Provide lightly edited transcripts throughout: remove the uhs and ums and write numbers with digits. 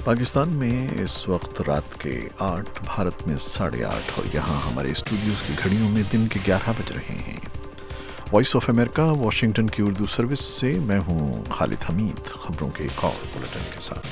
پاکستان میں اس وقت رات کے 8، بھارت میں 8:30 اور یہاں ہمارے اسٹوڈیوز کی گھڑیوں میں دن کے 11 بج رہے ہیں۔ وائس آف امریکہ واشنگٹن کی اردو سروس سے میں ہوں خالد حمید، خبروں کے ایک اور بلیٹن کے ساتھ۔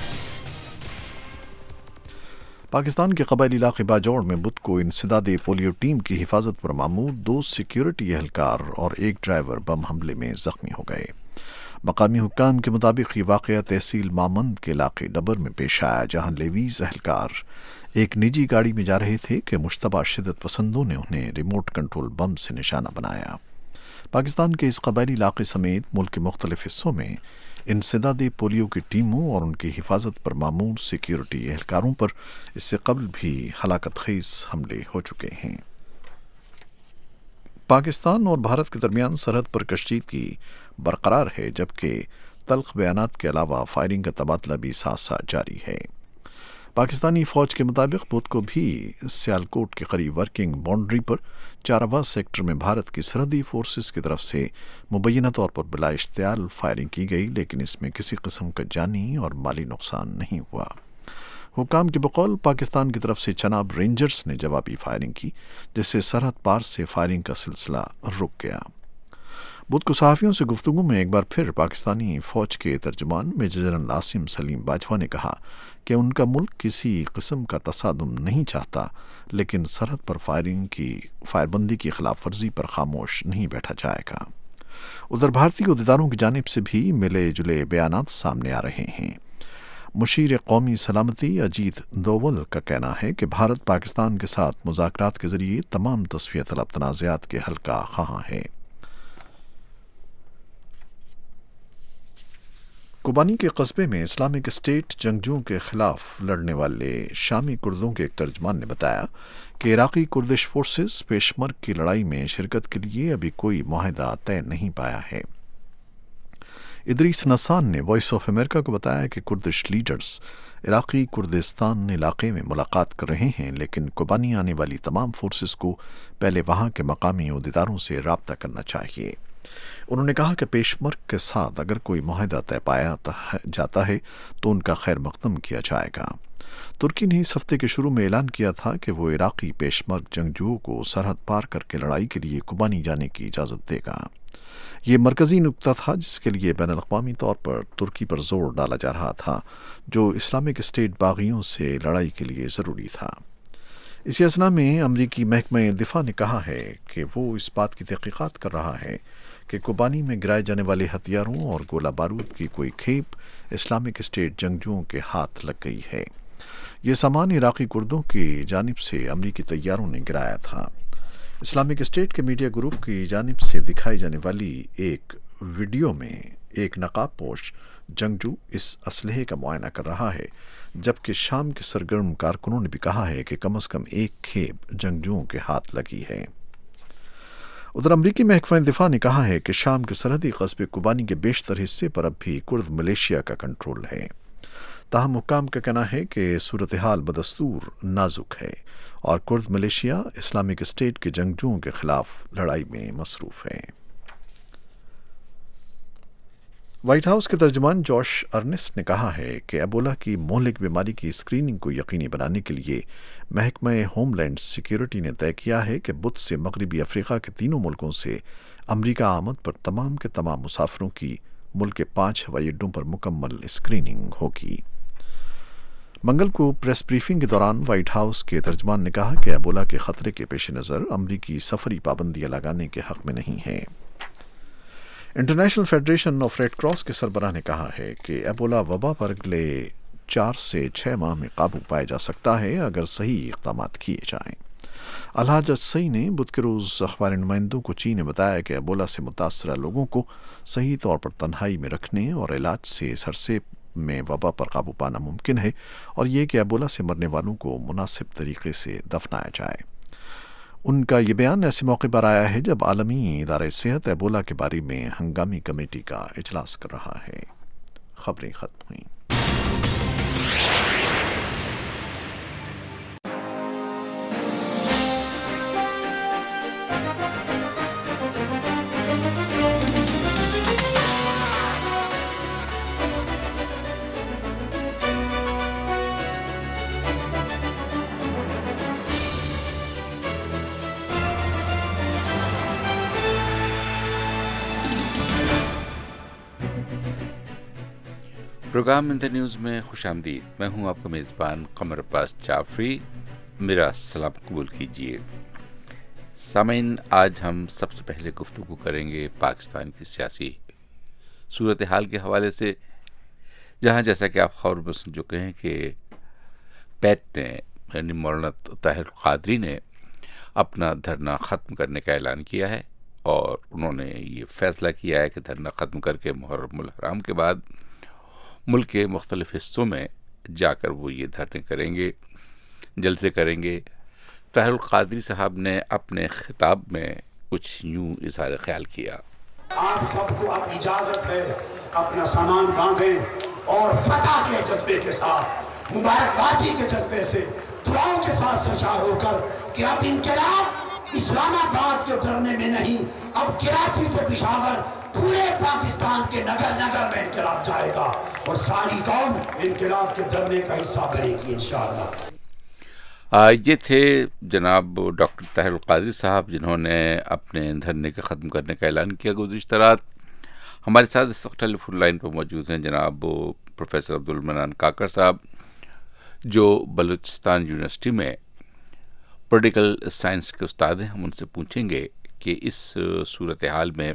پاکستان کے قبائلی علاقے باجوڑ میں بدھ کو انسداد پولیو ٹیم کی حفاظت پر مامور 2 سیکیورٹی اہلکار اور 1 ڈرائیور بم حملے میں زخمی ہو گئے۔ مقامی حکام کے مطابق یہ واقعہ تحصیل مامند کے علاقے ڈبر میں پیش آیا، جہاں لیویز اہلکار ایک نجی گاڑی میں جا رہے تھے کہ مشتبہ شدت پسندوں نے انہیں ریموٹ کنٹرول بم سے نشانہ بنایا۔ پاکستان کے اس قبائلی علاقے سمیت ملک کے مختلف حصوں میں انسداد پولیو کی ٹیموں اور ان کی حفاظت پر مامور سیکیورٹی اہلکاروں پر اس سے قبل بھی ہلاکت خیز حملے ہو چکے ہیں۔ پاکستان اور بھارت کے درمیان سرحد پر کشیدگی برقرار ہے، جبکہ تلخ بیانات کے علاوہ فائرنگ کا تبادلہ بھی ساتھ ساتھ جاری ہے۔ پاکستانی فوج کے مطابق بدھ کو بھی سیالکوٹ کے قریب ورکنگ باؤنڈری پر چاروا سیکٹر میں بھارت کی سرحدی فورسز کی طرف سے مبینہ طور پر بلا اشتعال فائرنگ کی گئی، لیکن اس میں کسی قسم کا جانی اور مالی نقصان نہیں ہوا۔ حکام کے بقول پاکستان کی طرف سے چناب رینجرز نے جوابی فائرنگ کی، جس سے سرحد پار سے فائرنگ کا سلسلہ رک گیا۔ بدھ کو صحافیوں سے گفتگو میں ایک بار پھر پاکستانی فوج کے ترجمان میجر جنرل عاصم سلیم باجوہ نے کہا کہ ان کا ملک کسی قسم کا تصادم نہیں چاہتا، لیکن سرحد پر فائر بندی کی خلاف ورزی پر خاموش نہیں بیٹھا جائے گا۔ ادھر بھارتی عہدیداروں کی جانب سے بھی ملے جلے بیانات سامنے آ رہے ہیں۔ مشیر قومی سلامتی اجیت دوول کا کہنا ہے کہ بھارت پاکستان کے ساتھ مذاکرات کے ذریعے تمام تصفیہ طلب تنازعات کے حل کا خواہاں ہے۔ کوبانی کے قصبے میں اسلامک اسٹیٹ جنگجوؤں کے خلاف لڑنے والے شامی کردوں کے ایک ترجمان نے بتایا کہ عراقی کردش فورسز پیشمرگ کی لڑائی میں شرکت کے لیے ابھی کوئی معاہدہ طے نہیں پایا ہے۔ ادریس نسان نے وائس آف امریکہ کو بتایا کہ کردش لیڈرز عراقی کردستان علاقے میں ملاقات کر رہے ہیں، لیکن کوبانی آنے والی تمام فورسز کو پہلے وہاں کے مقامی عہدیداروں سے رابطہ کرنا چاہیے۔ انہوں نے کہا کہ پیشمرگ کے ساتھ اگر کوئی معاہدہ طے پایا جاتا ہے تو ان کا خیر مقدم کیا جائے گا۔ ترکی نے اس ہفتے کے شروع میں اعلان کیا تھا کہ وہ عراقی پیشمرگ جنگجوؤں کو سرحد پار کر کے لڑائی کے لیے کوبانی جانے کی اجازت دے گا۔ یہ مرکزی نکتہ تھا جس کے لیے بین الاقوامی طور پر ترکی پر زور ڈالا جا رہا تھا، جو اسلامک اسٹیٹ باغیوں سے لڑائی کے لیے ضروری تھا۔ اسی اثنا میں امریکی محکمہ دفاع نے کہا ہے کہ وہ اس بات کی تحقیقات کر رہا ہے کہ کوبانی میں گرائے جانے والے ہتھیاروں اور گولہ بارود کی کوئی کھیپ اسلامک اسٹیٹ جنگجوؤں کے ہاتھ لگ گئی ہے۔ یہ سامان عراقی کردوں کی جانب سے امریکی طیاروں نے گرایا تھا۔ اسلامک اسٹیٹ کے میڈیا گروپ کی جانب سے دکھائی جانے والی ایک ویڈیو میں ایک نقاب پوش جنگجو اس اسلحے کا معائنہ کر رہا ہے، جبکہ شام کے سرگرم کارکنوں نے بھی کہا ہے کہ کم از کم ایک کھیپ جنگجوؤں کے ہاتھ لگی ہے۔ ادھر امریکی محکمہ دفاع نے کہا ہے کہ شام کے سرحدی قصبے کوبانی کے بیشتر حصے پر اب بھی کرد ملیشیا کا کنٹرول ہے۔ تاہم حکام کا کہنا ہے کہ صورتحال بدستور نازک ہے اور کرد ملیشیا اسلامک اسٹیٹ کے جنگجوؤں کے خلاف لڑائی میں مصروف ہے۔ وائٹ ہاؤس کے ترجمان جوش ارنسٹ نے کہا ہے کہ ایبولا کی مہلک بیماری کی اسکریننگ کو یقینی بنانے کے لیے محکمہ ہوم لینڈ سیکیورٹی نے طے کیا ہے کہ بدھ سے مغربی افریقہ کے 3 ملکوں سے امریکہ آمد پر تمام کے تمام مسافروں کی ملک کے 5 ہوائی اڈوں پر مکمل اسکریننگ ہوگی۔ منگل کو پریس بریفنگ کے دوران وائٹ ہاؤس کے ترجمان نے کہا کہ ایبولا کے خطرے کے پیش نظر امریکی سفری پابندیاں لگانے کے حق میں نہیں ہے۔ International Federation of Red Cross کے سربراہ نے کہا ہے کہ ایبولا وبا پر اگلے 4 سے 6 ماہ میں قابو پایا جا سکتا ہے اگر صحیح اقدامات کیے جائیں۔ الحاج اجسئی نے بدھ کے روز اخبار نمائندوں کو چین نے بتایا کہ ایبولا سے متاثرہ لوگوں کو صحیح طور پر تنہائی میں رکھنے اور علاج سے اس عرصے میں وبا پر قابو پانا ممکن ہے، اور یہ کہ ایبولا سے مرنے والوں کو مناسب طریقے سے دفنایا جائے۔ ان کا یہ بیان ایسے موقع پر آیا ہے جب عالمی ادارہ صحت ایبولا کے بارے میں ہنگامی کمیٹی کا اجلاس کر رہا ہے۔ خبریں ختم ہوئیں۔ پروگرام ان دا نیوز میں خوش آمدید. میں ہوں آپ کا میزبان قمر عباس جعفری. میرا سلام قبول کیجیے. سامعین، آج ہم سب سے پہلے گفتگو کریں گے پاکستان کی سیاسی صورتحال کے حوالے سے، جہاں جیسا کہ آپ خبر میں سن چکے ہیں کہ پیٹ نے یعنی مولانا طاہر القادری نے اپنا دھرنا ختم کرنے کا اعلان کیا ہے، اور انہوں نے یہ فیصلہ کیا ہے کہ دھرنا ختم کر کے محرم الحرام کے بعد ملک کے مختلف حصوں میں جا کر وہ یہ دھرنے کریں گے، جلسے کریں گے. طاہر القادری صاحب نے اپنے خطاب میں کچھ یوں اظہار خیال کیا. آپ سب کو اب اجازت ہے اپنا سامان باندھیں اور فتح کے جذبے کے ساتھ، مبارکبادی کے جذبے سے، دعاؤں کے ساتھ سرشار ہو کر کہ اب انقلاب اسلام آباد کے دھرنے میں نہیں، اب کراچی سے پشاور پورے پاکستان کے نگر نگر میں انقلاب جائے گا اور ساری قوم انقلاب کے دھرنے کا حصہ بنے گی انشاءاللہ. یہ تھے جناب ڈاکٹر طاہر القادری صاحب، جنہوں نے اپنے دھرنے کے ختم کرنے کا اعلان کیا گزشتہ رات. ہمارے ساتھ اس وقت ٹیلی فون لائن پر موجود ہیں جناب پروفیسر عبدالمنان کاکڑ صاحب، جو بلوچستان یونیورسٹی میں پولیٹیکل سائنس کے استاد ہیں. ہم ان سے پوچھیں گے کہ اس صورتحال میں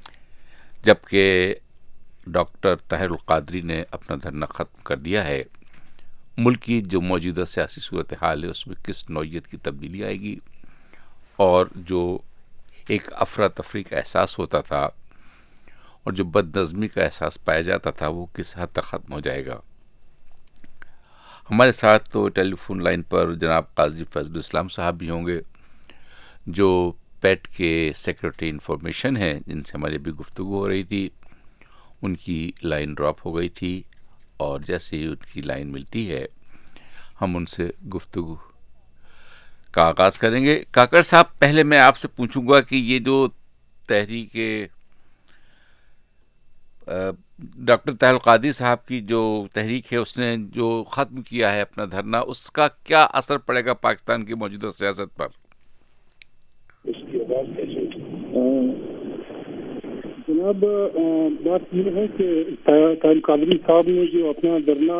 جبکہ ڈاکٹر طاہر القادری نے اپنا دھرنا ختم کر دیا ہے، ملک کی جو موجودہ سیاسی صورتحال ہے اس میں کس نوعیت کی تبدیلی آئے گی، اور جو ایک افراتفری کا احساس ہوتا تھا اور جو بد نظمی کا احساس پایا جاتا تھا وہ کس حد تک ختم ہو جائے گا. ہمارے ساتھ تو ٹیلی فون لائن پر جناب قاضی فضل الاسلام صاحب بھی ہوں گے، جو پیٹ کے سیکرٹری انفارمیشن ہیں، جن سے ہماری بھی گفتگو ہو رہی تھی. ان کی لائن ڈراپ ہو گئی تھی، اور جیسے ہی ان کی لائن ملتی ہے ہم ان سے گفتگو کا آغاز کریں گے. کاکڑ صاحب، پہلے میں آپ سے پوچھوں گا کہ یہ جو تحریک ڈاکٹر طاہر القادری صاحب کی جو تحریک ہے، اس نے جو ختم کیا ہے اپنا دھرنا، اس کا کیا اثر پڑے گا پاکستان کی موجودہ سیاست پر؟ جناب، بات یہ ہے کہ طاہر القادری صاحب نے جو اپنا دھرنا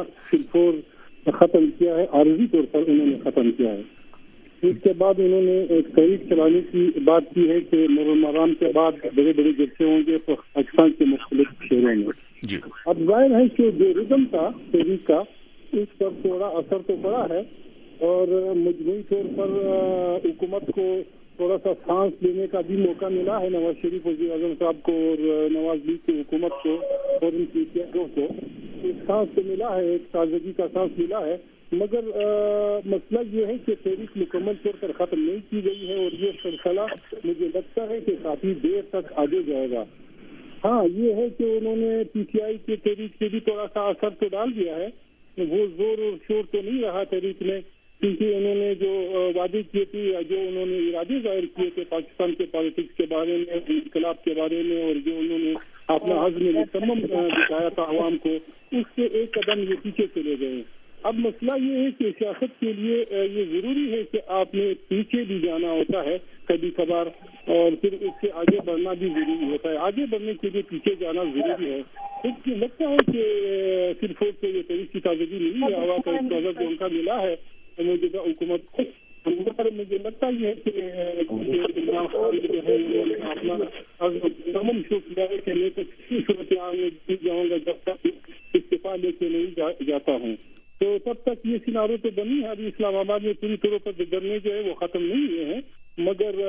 صرف ختم کیا ہے، عارضی طور پر انہوں نے ختم کیا ہے. اس کے بعد انہوں نے ایک تحریک چلانے کی بات کی ہے کہ محرم الحرام کے بعد بڑے بڑے جلسے ہوں گے پاکستان کے مختلف شہروں میں. اب ظاہر ہے کہ جو رزم تھا تحریک کا، اس پر تھوڑا اثر تو پڑا ہے، اور مجموعی طور پر حکومت کو تھوڑا سا سانس لینے کا بھی موقع ملا ہے. نواز شریف وزیر اعظم صاحب کو اور نواز لیگ کی حکومت کو اور ان کی قیادتوں کو ایک سانس تو ملا ہے، ایک تازگی کا سانس ملا ہے. مگر مسئلہ یہ ہے کہ تحریک مکمل طور پر ختم نہیں کی گئی ہے، اور یہ سلسلہ مجھے لگتا ہے کہ کافی دیر تک آگے جائے گا. ہاں، یہ ہے کہ انہوں نے پی ٹی آئی کی تحریک سے بھی تھوڑا سا اثر تو ڈال دیا ہے. وہ زور اور شور تو نہیں رہا تحریک میں، کیونکہ انہوں نے جو وعدے کیے تھے یا جو انہوں نے ارادے ظاہر کیے تھے پاکستان کے پالیٹکس کے بارے میں، انقلاب کے بارے میں، اور جو انہوں نے اپنا عزم مصمم دکھایا تھا عوام کو، اس سے ایک قدم یہ پیچھے چلے گئے. اب مسئلہ یہ ہے کہ سیاست کے لیے یہ ضروری ہے کہ آپ نے پیچھے بھی جانا ہوتا ہے کبھی کبھار، اور پھر اس سے آگے بڑھنا بھی ضروری ہوتا ہے. آگے بڑھنے کے لیے پیچھے جانا ضروری ہے. اس لگتا ہے کہ صرف یہ تحریک کی تازگی نہیں ہے، ہوا کا ایک نظر جو ان کا ملا ہے موجودہ حکومت کو. مجھے لگتا یہ ہے کہ عمران خان جو ہے اپنا تمام شو کیا ہے کہ میں تو کسی صورتحال میں جیت جاؤں گا جب تک استعفیٰ لے کے نہیں جاتا ہوں. تو تب تک یہ سینارو تو بنی ہے. ابھی اسلام آباد میں پوری طور پر دھرنے جو ہے وہ ختم نہیں ہوئے ہیں، مگر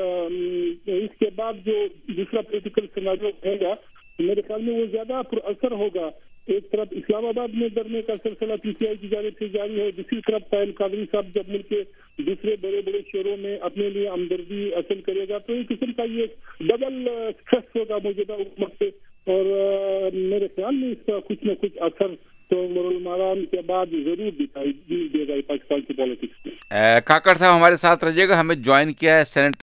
اس کے بعد جو دوسرا پولیٹیکل سینارو رہے گا میرے خیال میں وہ زیادہ پر اثر ہوگا. ایک طرف اسلام آباد میں دھرنے کا سلسلہ پی ٹی آئی کی جانب سے جاری ہے، دوسری طرف طاہر القادری صاحب جب ملک کے دوسرے بڑے بڑے شہروں میں اپنے لیے ہمدردی حاصل کرے گا تو ایک قسم کا یہ ڈبل اسٹریس ہوگا موجودہ حکومت سے. اور میرے خیال میں اس کا کچھ نہ کچھ اثر تو محرم الحرام کے بعد ضرور دکھائی دے گا پاکستان کی پالیٹکس میں. کاکڑ صاحب ہمارے ساتھ رہیے گا. ہمیں جوائن کیا ہے سینٹ